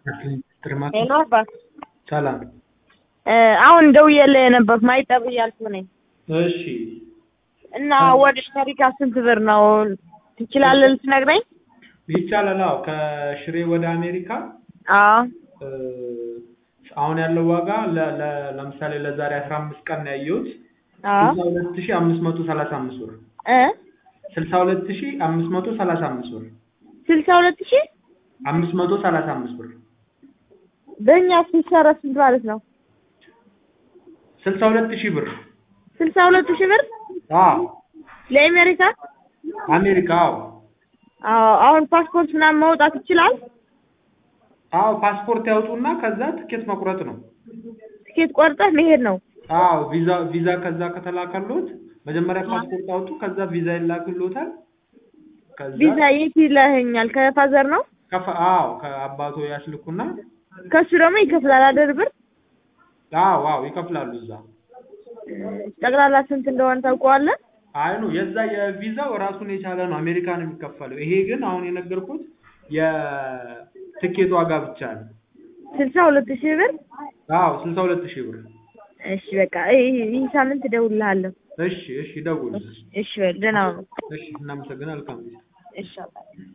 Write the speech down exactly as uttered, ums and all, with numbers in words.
ሄሎ አባት ሰላም አሁን ደውዬልህ ነበር ማይጠብ እያልኩ ነኝ። እሺ እና ወደ አሜሪካ ስንት ብር ነው ትችላለህ ልትነግረኝ? ይቻላል። አዎ ከሽሬ ወደ አሜሪካ አዎ አሁን ያለው ዋጋ ለምሳሌ ለዛሬ አስራ አምስት ቀን ነው ያየሁት አዎ ስልሳ ሁለት ሺህ አምስት መቶ ሰላሳ አምስት ብር እ ስልሳ ሁለት ሺህ አምስት መቶ ሰላሳ አምስት ብር ስልሳ ሁለት ሺህ አምስት መቶ ሰላሳ አምስት ብር በእኛ ሲሰራ ስንት ማለት ነው? ስልሳ ሁለት ሺህ ብር ስልሳ ሁለት ሺህ ብር አዎ ለአሜሪካ አሜሪካ አዎ አዎ አሁን ፓስፖርት ምናምን ማውጣት ይችላል? አዎ ፓስፖርት ያውጡና ከዛ ትኬት መቁረጥ ነው። ትኬት ቆርጠህ መሄድ ነው? አዎ ቪዛ ቪዛ ከዛ ከተላከሉት መጀመሪያ ፓስፖርት አውጡ ከዛ ቪዛ ይላክልዎታል። ከዛ ቪዛ የት ይለኛል? ከፋዘር ነው? ከፋ አዎ ከአባቶ ያስልኩና ከሱ ደግሞ ይከፍላል አይደል ብር? አዎ አዎ ይከፍላሉ እዛ። ጠቅላላ ስንት እንደሆነ ታውቀዋለህ? አይ ነው የዛ የቪዛው ራሱን የቻለ ነው አሜሪካ ነው የሚከፈለው። ይሄ ግን አሁን የነገርኩት የትኬት ዋጋ ብቻ ነው። ስልሳ ሁለት ሺህ ብር? አዎ ስልሳ ሁለት ሺህ ብር። እሺ በቃ ይሄ ሳምንት እደውልልሃለሁ። እሺ እሺ ደውል። እሺ ደህና ነው። እሺ እናመሰግናለን። መልካም ጊዜ። እሺ አባ